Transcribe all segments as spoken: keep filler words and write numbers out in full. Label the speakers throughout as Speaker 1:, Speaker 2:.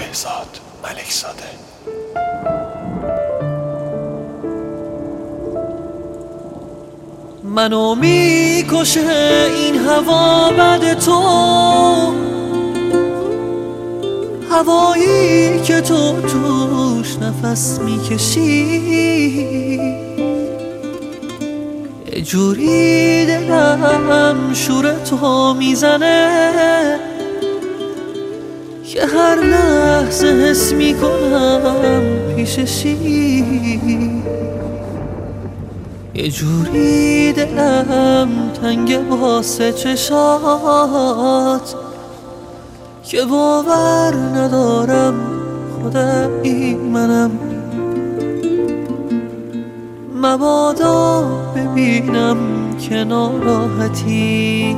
Speaker 1: بهزاد ملکزاده.
Speaker 2: منو میکشه این هوا بد تو، هوایی که تو توش نفس میکشی. یه جوری دلم شور تو میزنه که هر لحظه حس میکنم پیششی. یه جوری دلم تنگ واسه چشات که باور ندارم خدایی منم. مبادا ببینم که ناراحتی،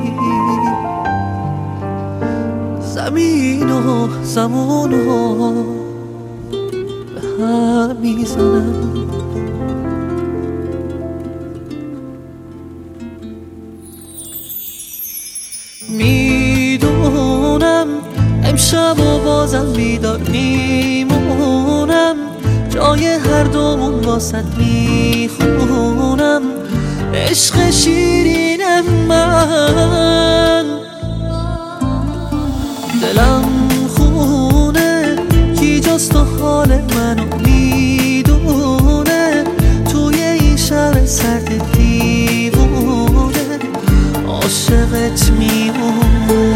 Speaker 2: زمین و زمان و به هم میزنم. میدونم امشب و بازم بیدار میمونم، جای هر دومون واسط میخونم. عشق شیرین من دلم خونه، کی جز تو حال منو میدونه. توی این شب سرد دیوونه عاشقت میمونه.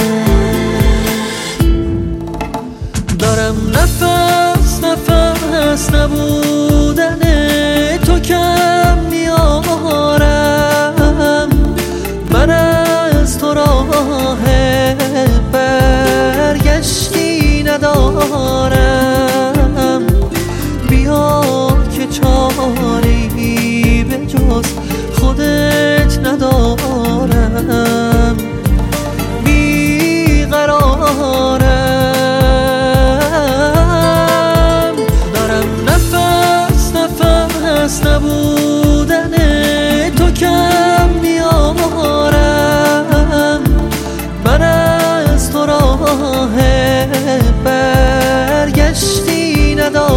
Speaker 2: دارم نفس نفس نبودن تو کم میارم. من از تو راه برگشتی ندارم. بیا که چاره‌ای به جز خودت ندارم. بیقرارم، دارم نفس نفس نبودن تو کم میارم. من از تو راه برگشتی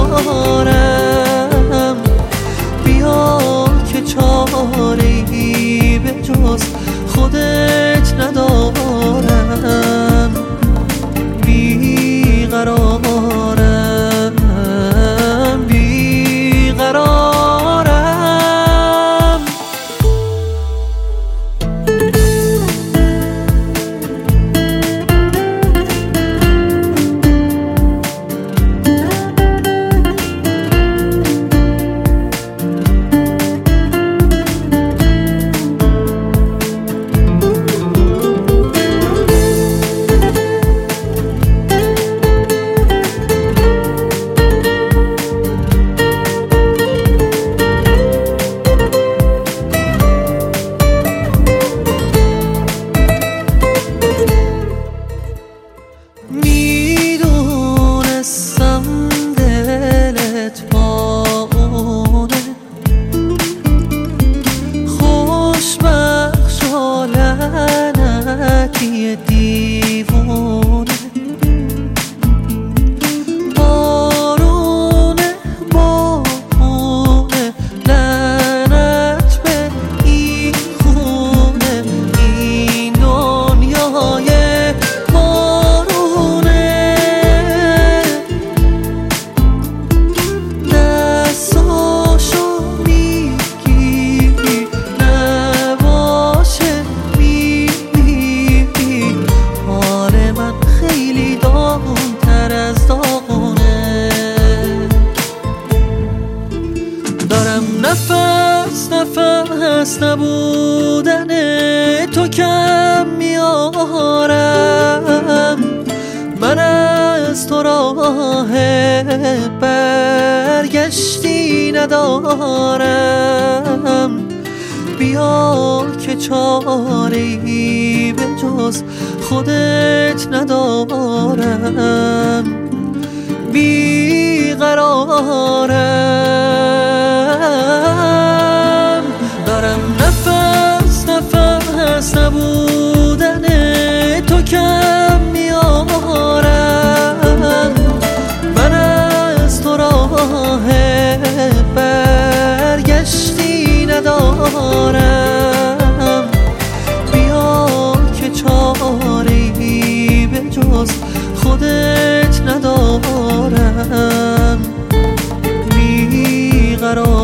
Speaker 2: ندارم. بیا که چاره‌ای به جز خودت ندارم. بیقرارم بیقرارم. میدونستم دلت پاونه، خوشبخش و لعنتی دیوونه. بارونه بارونه لعنت به این خونه. این دنیای نفس نفس نبودن تو کم میارم. من از تو راه برگشتی ندارم. بیا که چاره‌ای به جز خودت ندارم. بیقرارم، دارم نفس نفس نبودن تو کم میارم. برام